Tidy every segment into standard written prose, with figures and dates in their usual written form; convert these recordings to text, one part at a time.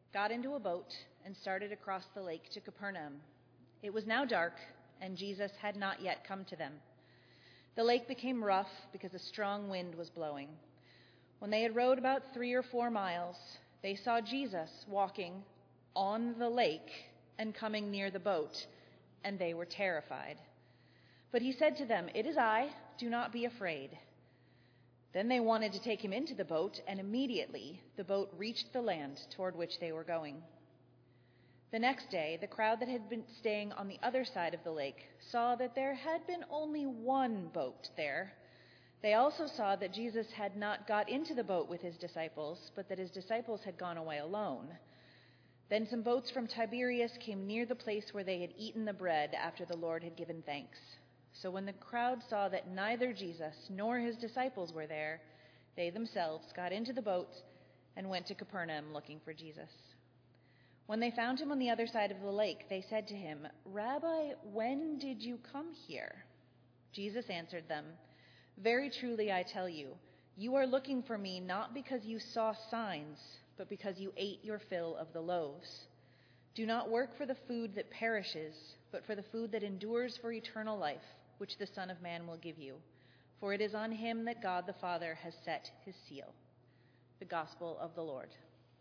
got into a boat, and started across the lake to Capernaum. It was now dark, and Jesus had not yet come to them. The lake became rough because a strong wind was blowing. When they had rowed about 3 or 4 miles, they saw Jesus walking on the lake and coming near the boat, and they were terrified. But he said to them, "It is I, do not be afraid." Then they wanted to take him into the boat, and immediately the boat reached the land toward which they were going. The next day, the crowd that had been staying on the other side of the lake saw that there had been only one boat there. They also saw that Jesus had not got into the boat with his disciples, but that his disciples had gone away alone. Then some boats from Tiberias came near the place where they had eaten the bread after the Lord had given thanks. So when the crowd saw that neither Jesus nor his disciples were there, they themselves got into the boat and went to Capernaum looking for Jesus. When they found him on the other side of the lake, they said to him, "Rabbi, when did you come here?" Jesus answered them, "Very truly I tell you, you are looking for me not because you saw signs, but because you ate your fill of the loaves. Do not work for the food that perishes, but for the food that endures for eternal life, which the Son of Man will give you. For it is on him that God the Father has set his seal." The Gospel of the Lord.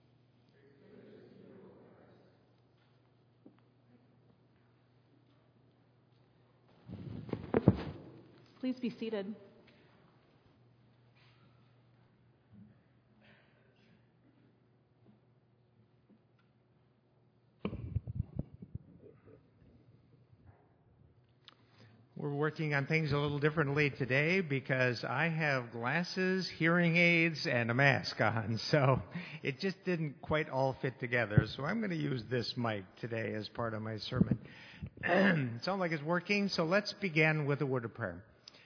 Please be seated. We're working on things a little differently today because I have glasses, hearing aids, and a mask on. So it just didn't quite all fit together. So I'm going to use this mic today as part of my sermon. It sounds like it's working, so let's begin with a word of prayer.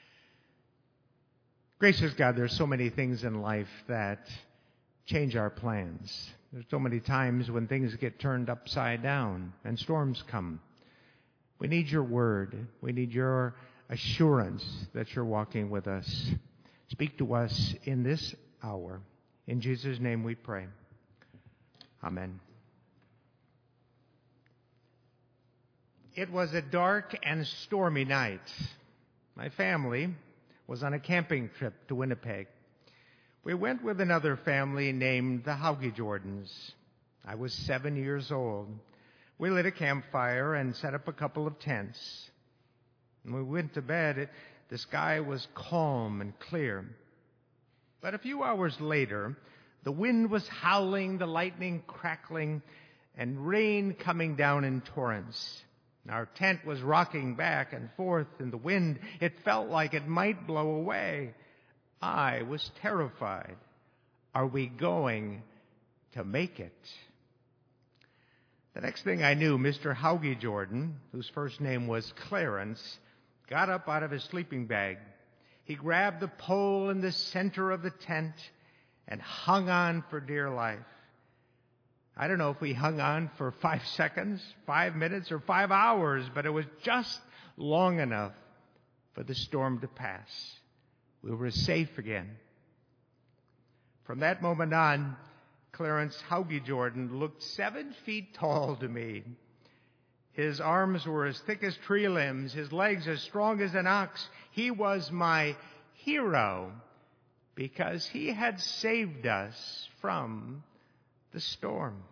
Gracious God, there's so many things in life that change our plans. There's so many times when things get turned upside down and storms come. We need your word. We need your assurance that you're walking with us. Speak to us in this hour. In Jesus' name we pray. Amen. It was a dark and stormy night. My family was on a camping trip to Winnipeg. We went with another family named the Hauge Jordans. I was 7 years old. We lit a campfire and set up a couple of tents. When we went to bed, the sky was calm and clear. But a few hours later, the wind was howling, the lightning crackling, and rain coming down in torrents. Our tent was rocking back and forth in the wind. It felt like it might blow away. I was terrified. Are we going to make it? The next thing I knew, Mr. Hauge Jordan, whose first name was Clarence, got up out of his sleeping bag. He grabbed the pole in the center of the tent and hung on for dear life. I don't know if we hung on for 5 seconds, 5 minutes, or 5 hours, but it was just long enough for the storm to pass. We were safe again. From that moment on, Clarence Hauge Jordan looked 7 feet tall to me. His arms were as thick as tree limbs, his legs as strong as an ox. He was my hero because he had saved us from the storm.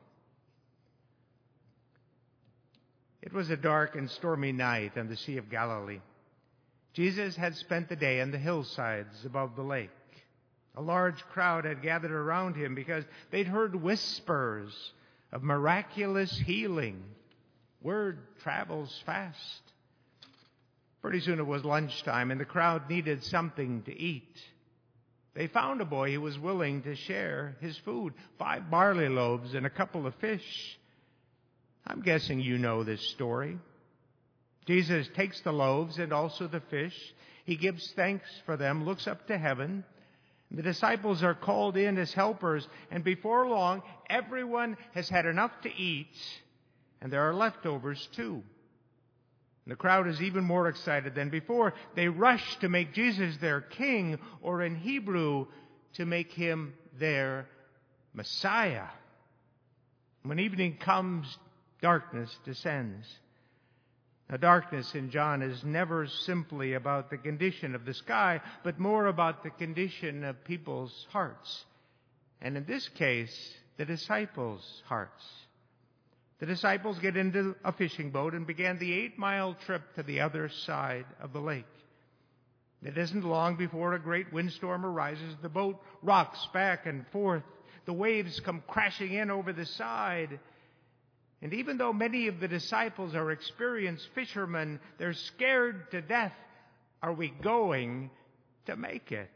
It was a dark and stormy night on the Sea of Galilee. Jesus had spent the day on the hillsides above the lake. A large crowd had gathered around him because they'd heard whispers of miraculous healing. Word travels fast. Pretty soon it was lunchtime, and the crowd needed something to eat. They found a boy who was willing to share his food, 5 barley loaves and a couple of fish. I'm guessing you know this story. Jesus takes the loaves and also the fish. He gives thanks for them, looks up to heaven. The disciples are called in as helpers, and before long, everyone has had enough to eat, and there are leftovers too. And the crowd is even more excited than before. They rush to make Jesus their king, or in Hebrew, to make him their Messiah. When evening comes, darkness descends. Now, darkness in John is never simply about the condition of the sky, but more about the condition of people's hearts. And in this case, the disciples' hearts. The disciples get into a fishing boat and began the 8-mile trip to the other side of the lake. It isn't long before a great windstorm arises. The boat rocks back and forth. The waves come crashing in over the side. And even though many of the disciples are experienced fishermen, they're scared to death. Are we going to make it?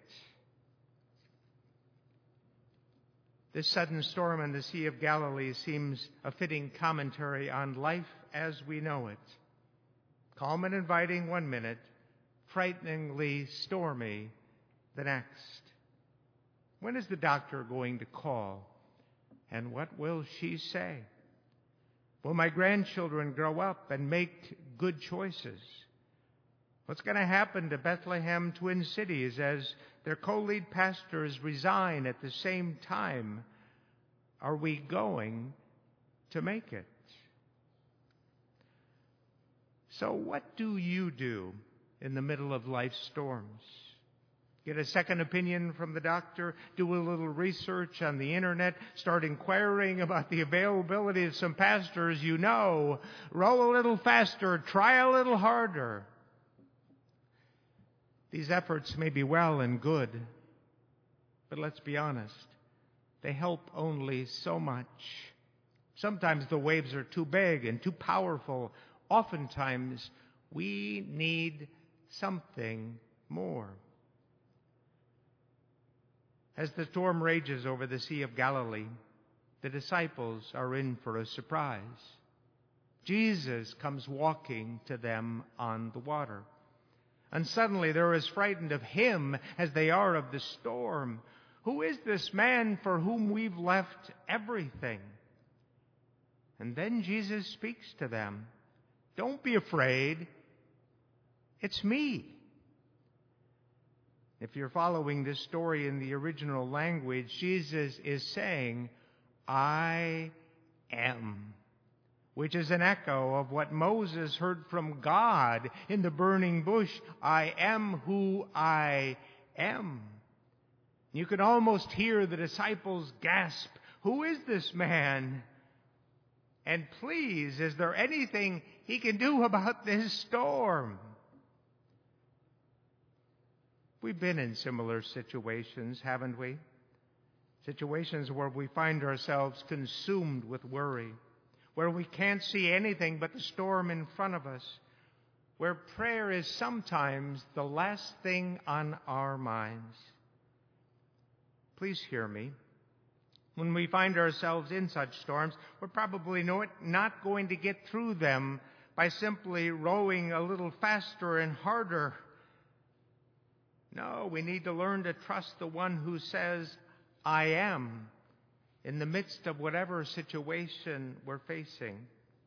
This sudden storm on the Sea of Galilee seems a fitting commentary on life as we know it. Calm and inviting one minute, frighteningly stormy the next. When is the doctor going to call? And what will she say? Will my grandchildren grow up and make good choices? What's going to happen to Bethlehem Twin Cities as their co-lead pastors resign at the same time? Are we going to make it? So what do you do in the middle of life's storms? Get a second opinion from the doctor, do a little research on the internet, start inquiring about the availability of some pastors you know, roll a little faster, try a little harder. These efforts may be well and good, but let's be honest, they help only so much. Sometimes the waves are too big and too powerful. Oftentimes, we need something more. As the storm rages over the Sea of Galilee, the disciples are in for a surprise. Jesus comes walking to them on the water. And suddenly they're as frightened of him as they are of the storm. Who is this man for whom we've left everything? And then Jesus speaks to them. Don't be afraid. It's me. If you're following this story in the original language, Jesus is saying, I am, which is an echo of what Moses heard from God in the burning bush. I am who I am. You can almost hear the disciples gasp, who is this man? And please, is there anything he can do about this storm? We've been in similar situations, haven't we? Situations where we find ourselves consumed with worry, where we can't see anything but the storm in front of us, where prayer is sometimes the last thing on our minds. Please hear me. When we find ourselves in such storms, we're probably not going to get through them by simply rowing a little faster and harder. No, we need to learn to trust the one who says, I am, in the midst of whatever situation we're facing.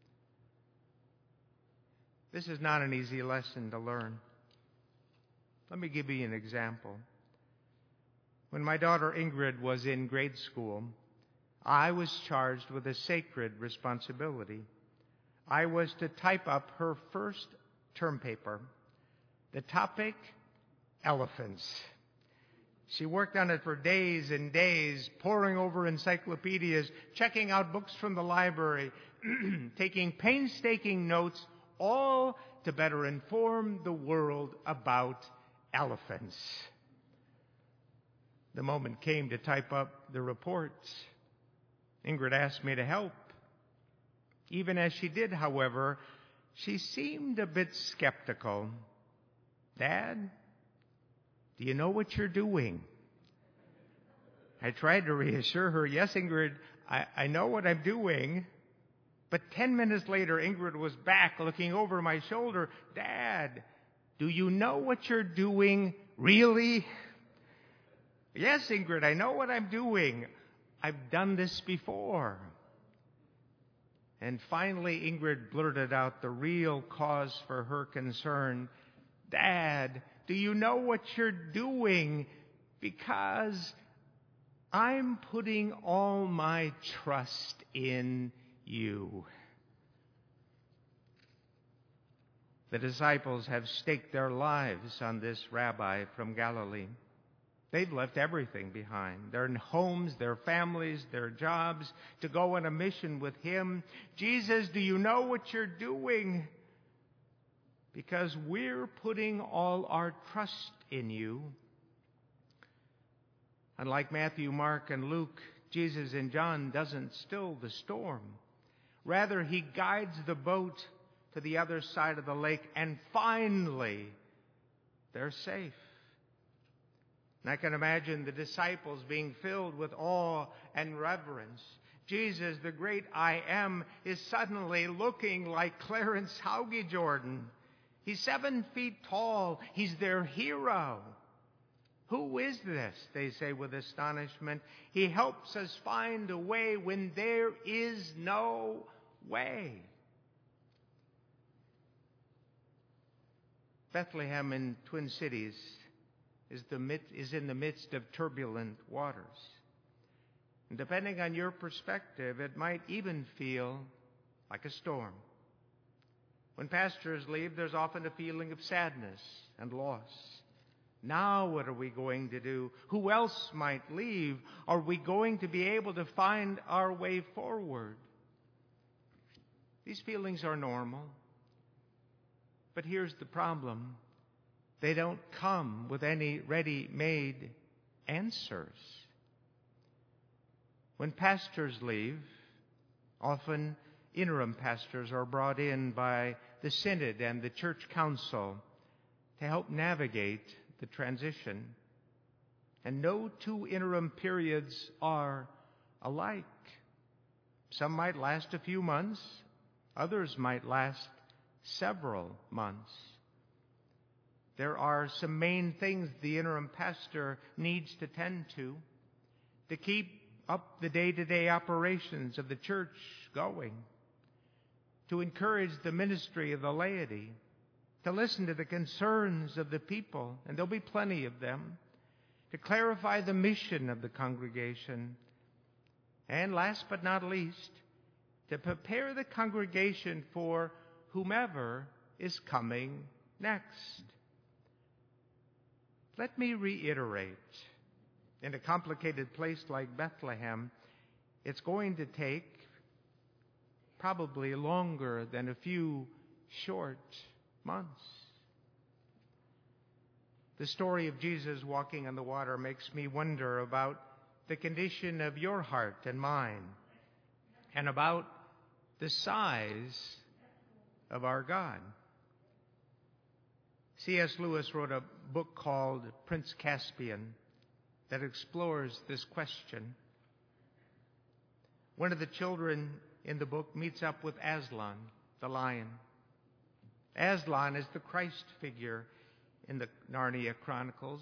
This is not an easy lesson to learn. Let me give you an example. When my daughter Ingrid was in grade school, I was charged with a sacred responsibility. I was to type up her first term paper. The topic, elephants. She worked on it for days and days, poring over encyclopedias, checking out books from the library, taking painstaking notes, all to better inform the world about elephants. The moment came to type up the reports. Ingrid asked me to help. Even as she did, however, she seemed a bit skeptical. Dad, do you know what you're doing? I tried to reassure her, yes, Ingrid, I know what I'm doing. But 10 minutes later, Ingrid was back looking over my shoulder. Dad, do you know what you're doing, really? Yes, Ingrid, I know what I'm doing. I've done this before. And finally, Ingrid blurted out the real cause for her concern. Dad, do you know what you're doing? Because I'm putting all my trust in you. The disciples have staked their lives on this rabbi from Galilee. They've left everything behind, their homes, their families, their jobs, to go on a mission with him. Jesus, do you know what you're doing? Because we're putting all our trust in you. Unlike Matthew, Mark, and Luke, Jesus in John doesn't still the storm. Rather, he guides the boat to the other side of the lake, and finally, they're safe. And I can imagine the disciples being filled with awe and reverence. Jesus, the great I Am, is suddenly looking like Clarence Hauge Jordan. He's 7 feet tall. He's their hero. Who is this? They say with astonishment. He helps us find a way when there is no way. Bethlehem in Twin Cities is in the midst of turbulent waters. And depending on your perspective, it might even feel like a storm. When pastors leave, there's often a feeling of sadness and loss. Now what are we going to do? Who else might leave? Are we going to be able to find our way forward? These feelings are normal. But here's the problem. They don't come with any ready-made answers. When pastors leave, often interim pastors are brought in by the synod and the church council to help navigate the transition. And no two interim periods are alike. Some might last a few months, others might last several months. There are some main things the interim pastor needs to tend to keep up the day-to-day operations of the church going, to encourage the ministry of the laity, to listen to the concerns of the people, and there'll be plenty of them, to clarify the mission of the congregation, and last but not least, to prepare the congregation for whomever is coming next. Let me reiterate, in a complicated place like Bethlehem, it's going to take probably longer than a few short months. The story of Jesus walking on the water makes me wonder about the condition of your heart and mine, and about the size of our God. C.S. Lewis wrote a book called Prince Caspian that explores this question. One of the children in the book meets up with Aslan, the lion. Aslan is the Christ figure in the Narnia Chronicles.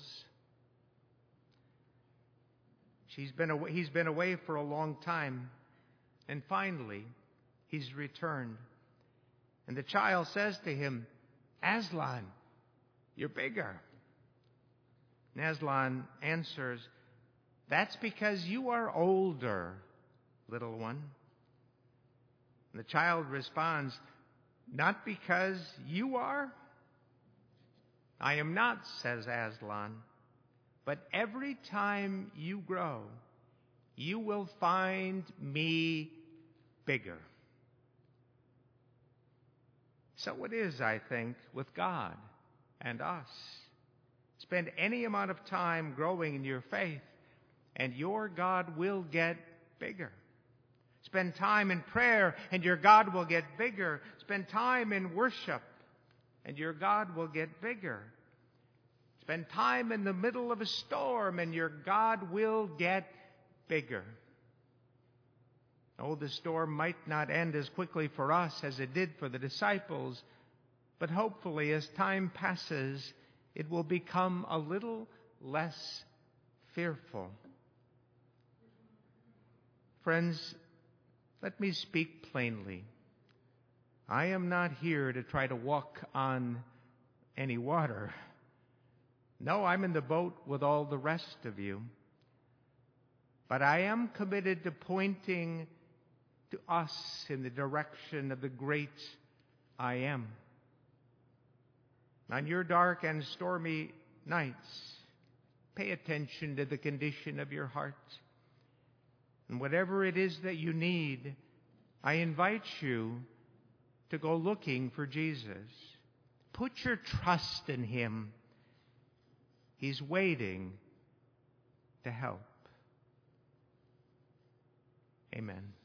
He's been away for a long time, and finally, he's returned. And the child says to him, Aslan, you're bigger. And Aslan answers, that's because you are older, little one. And the child responds, not because you are? I am not, says Aslan, but every time you grow, you will find me bigger. So it is, I think, with God and us. Spend any amount of time growing in your faith, and your God will get bigger. Spend time in prayer, and your God will get bigger. Spend time in worship, and your God will get bigger. Spend time in the middle of a storm, and your God will get bigger. Oh, the storm might not end as quickly for us as it did for the disciples, but hopefully as time passes, it will become a little less fearful. Friends, let me speak plainly. I am not here to try to walk on any water. No, I'm in the boat with all the rest of you. But I am committed to pointing to us in the direction of the great I am. On your dark and stormy nights, pay attention to the condition of your heart. And whatever it is that you need, I invite you to go looking for Jesus. Put your trust in him. He's waiting to help. Amen.